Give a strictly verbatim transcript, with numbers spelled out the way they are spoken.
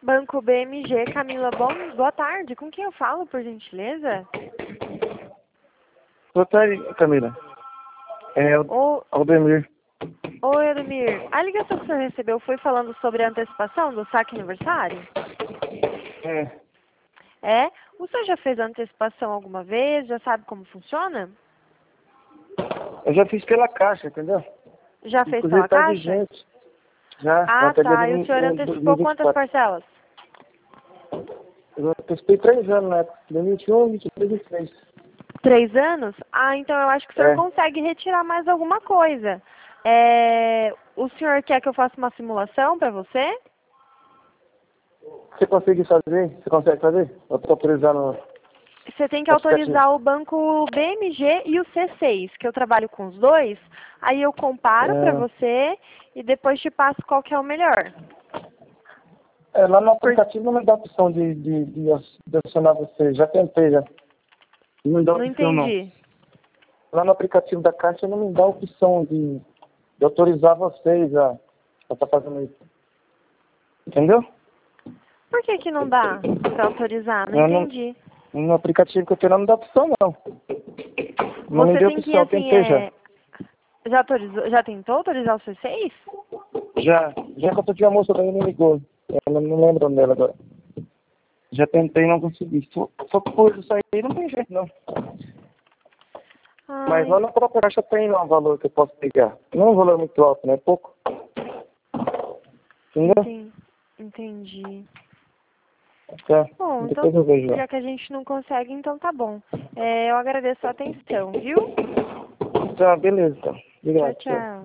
Banco B M G, Camila, bom, boa tarde. Com quem eu falo, por gentileza? Boa tarde, Camila. É o Ô, Aldemir. Oi, Ademir. A ligação que o senhor recebeu foi falando sobre a antecipação do saque aniversário? É, É? O senhor já fez a antecipação alguma vez? Já sabe como funciona? eu já fiz pela Caixa, entendeu? Já fez Inclusive pela tá Caixa? vigente. Já, Ah, até dia tá. E o senhor do- do- antecipou quantas 2024. parcelas? Eu antecipei três anos, né? dois mil e vinte e um, vinte e dois e vinte e três. Três anos? Ah, então eu acho que o senhor É. consegue retirar mais alguma coisa. É... O senhor quer que eu faça uma simulação para você? Você consegue fazer? Você consegue fazer? Eu tô autorizando Você tem que o aplicativo. autorizar o banco B M G e o C seis, que eu trabalho com os dois. Aí eu comparo para você e depois te passo qual que é o melhor. É, é, lá no Por... aplicativo não me dá opção de, de, de adicionar você. Já tentei, já. Não me dá Não opção, não. entendi. Lá no aplicativo da Caixa não me dá opção de, de autorizar vocês a estar fazendo isso. Entendeu? Por que que não dá para autorizar? Não Eu não, entendi. no aplicativo que eu tenho lá não dá opção, não. Não me Você deu tem que, opção, eu assim, tentei já. é... Já, autorizou, já tentou autorizar o C seis? Já, já que eu tive a moça daí me ligou. Eu não lembro dela agora. Já tentei e não consegui. Só, só por isso aí não tem jeito, não. Mas Ai, lá na própria caixa tem lá um valor que eu posso pegar. Não é um valor muito alto, né? É pouco. Entendeu? entendi. entendi. Tá. Bom, então, Depois eu vejo lá. já que a gente não consegue, então tá bom. É, eu agradeço a atenção, viu? Tá, beleza, então. Tchau, Obrigado. Tchau. tchau.